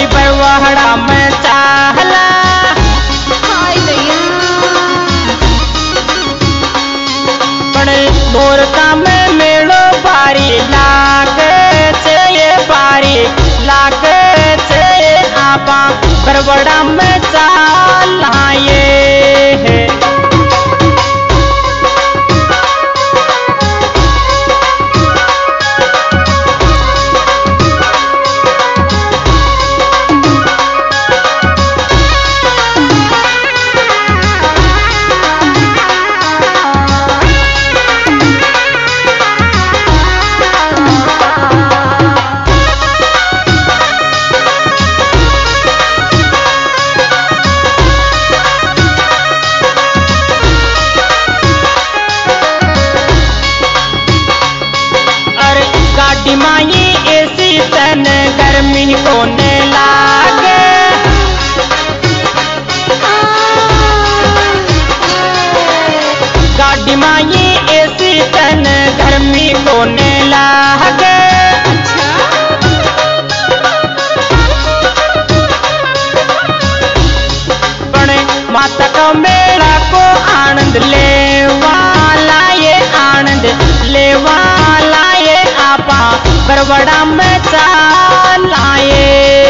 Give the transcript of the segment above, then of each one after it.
बरवाड़ा में चाहला बड़े मोरका में मेड़ो बारी लागे ये बारी लागे आपा बरवाड़ा में चालाए माई ऐसी तन गर्मी होने लागे गाड़ी माई ऐसी तन गर्मी होने लागे बड़े माता का मेला को आनंद ले वाला ये आनंद ले वाला ये आपा बरवाड़ा में चालाए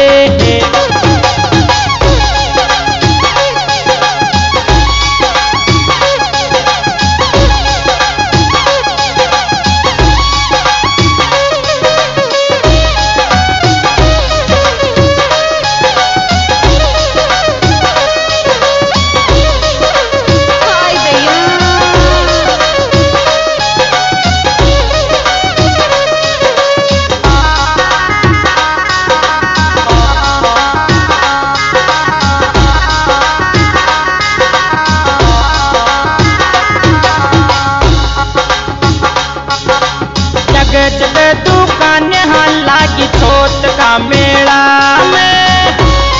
जग दुकान लागी छोट का मेला में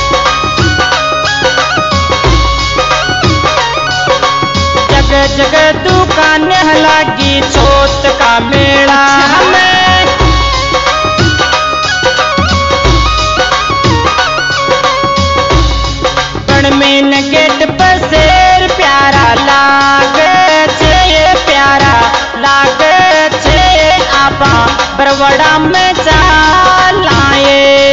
जग जग दुकान लागी छोट का मेला में बड़ मेन गेट पर शेर प्यारा लागे प्यारा लागे आपा बरवाड़ा में चालाए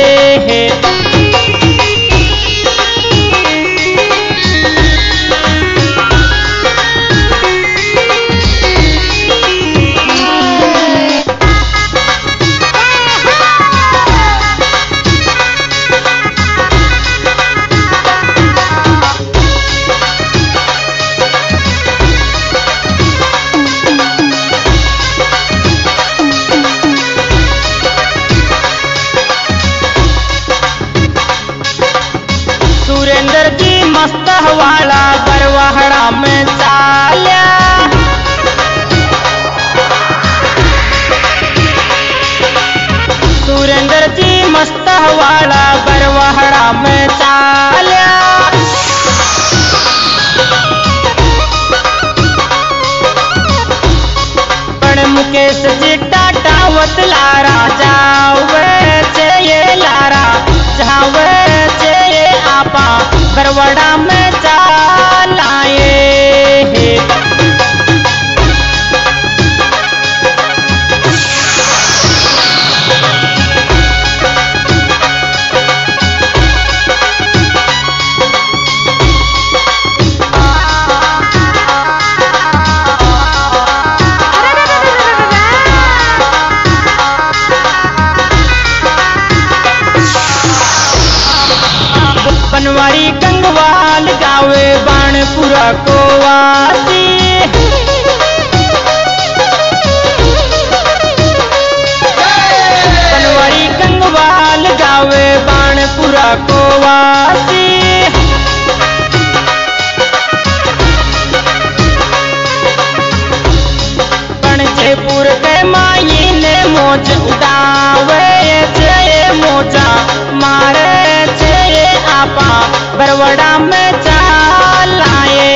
सुरेंद्र जी मस्त वाला बरवाड़ा में चाल्या सुरेंद्र जी मस्त वाला बरवाड़ा में चाल्या बड़ मुकेश जी टाटावत लारा जावे लारा जावे आपा बरवाड़ा में चालाए बनवारी गंगवाल गावे बाणपुरा को वासी बनवारी गंगवाल गावे बाणपुरा को वासी जयपुर के माई ने मोज उड़ावे मोजा मारे आपा बरवाड़ा में चालाए